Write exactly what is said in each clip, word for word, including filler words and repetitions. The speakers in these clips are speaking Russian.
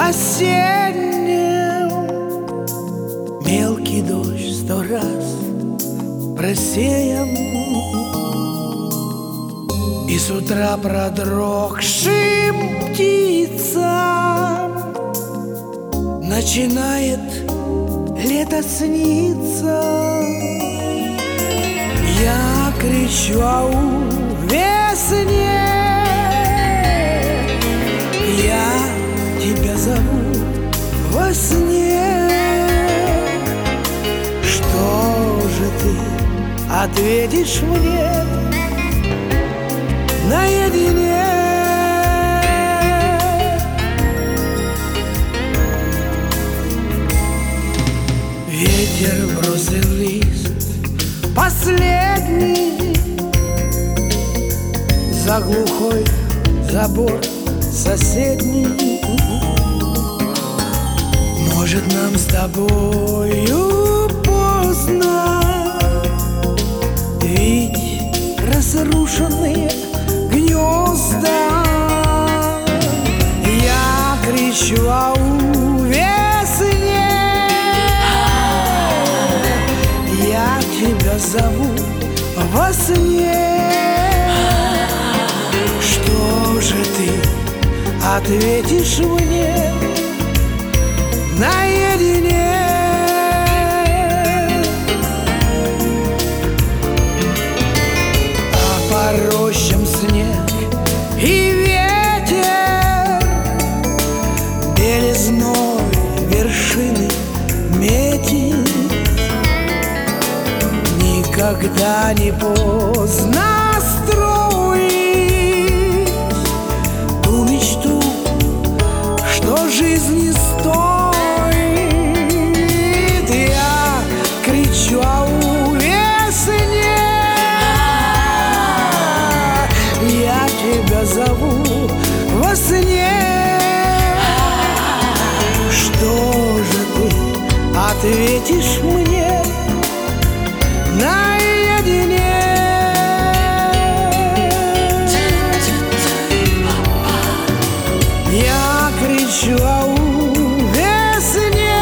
осеннем. Мелкий дождь сто раз просеян, и с утра продрогшим птицам начинает лето снится. Я кричу: ау, весне, я тебя зову во сне. Что же ты ответишь мне наедине? Ветер бросил лист последний за глухой забор соседний. Может, нам с тобою поздно, ведь разрушенные гнезда. Я кричу: ау, весне, я тебя зову во сне. Что же ты ответишь мне наедине? А по рощам снег и ветер белизной вершины метит. Никогда не поздно строить ту мечту, что жизни стоит. Я кричу: ау, весне, я тебя зову во сне. Что же ты ответишь мне наедине? Я кричу: ау, весне,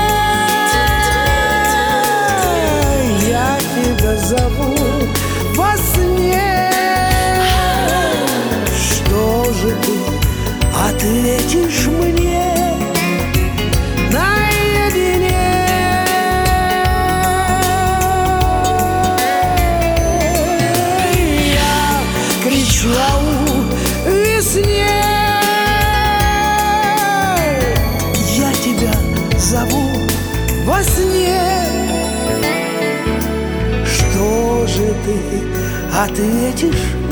я тебя зову во сне. Что же ты ответишь мне наедине? Я кричу: ау, весне, я тебя зову во сне. Что же ты ответишь